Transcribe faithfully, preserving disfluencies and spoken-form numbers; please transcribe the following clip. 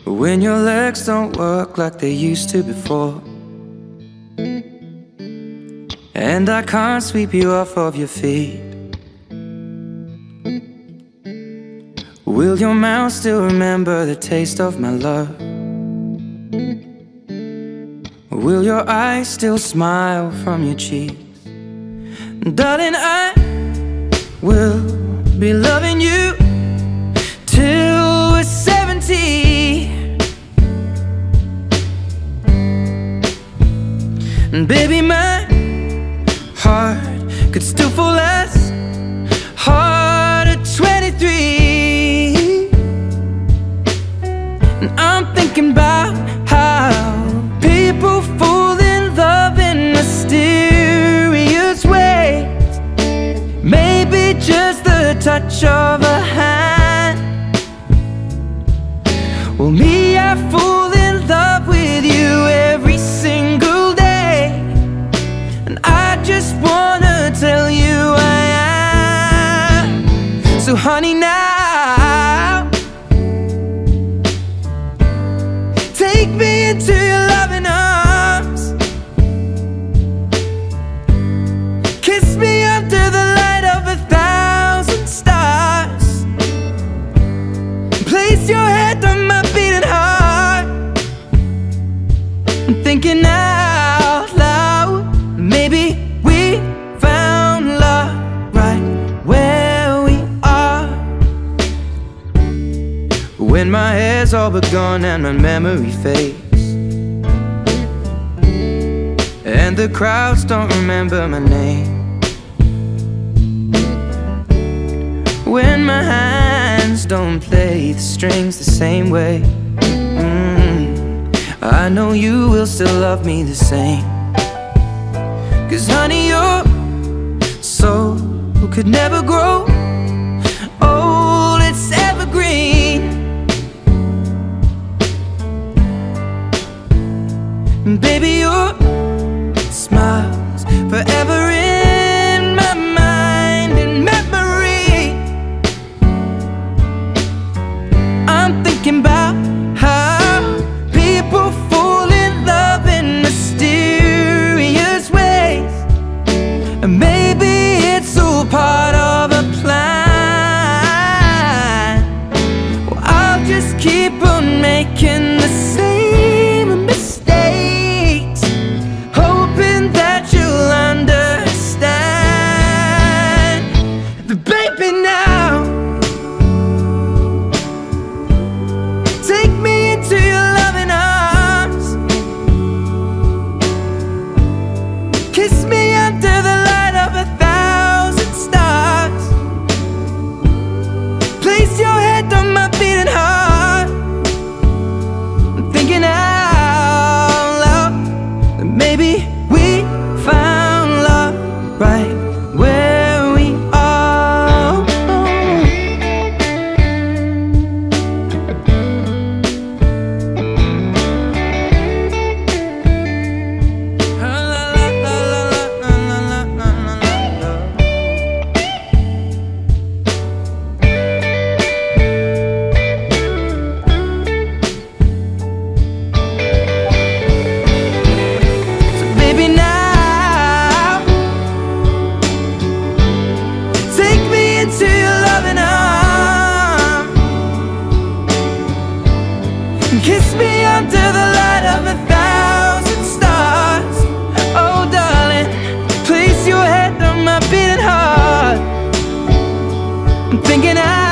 when your legs don't work like they used to before, and I can't sweep you off of your feet. Will your mouth still remember the taste of my love? Will your eyes still smile from your cheeks? Darling, I will be loving you till we're seventy. And baby, my heart could still fall as hard at twenty-three. And I'm thinking about how people fall in love in mysterious ways. Maybe just the touch of a hand. Well, me, I fall in love with you every single day, and I just wanna tell you I am. So honey, now take me into your loving arms. Kiss me under the light of a thousand stars. Place your head on my beating heart. I'm thinking out loud, maybe we found love right where we are. When my hair's all but gone and my memory fades, and the crowds don't remember my name, when my hands don't play the strings the same way, mm, I know you will still love me the same. Cause honey, your soul could never grow old, it's evergreen. And baby, your smile's forever in my mind and memory. I'm thinking about how people fall in love in mysterious ways, and maybe it's all part of a plan. Well, I'll just keep on making the same mistakes, hoping that you'll understand. But baby, now take me into your loving arms. Kiss me under the light of a thousand stars. Place your head on my beating heart. I'm thinking out loud that maybe we found love right where we are. So baby, now take me into your loving arms. Kiss me under the light of a thousand stars. Oh darling, place your head on my beating heart. I'm thinking I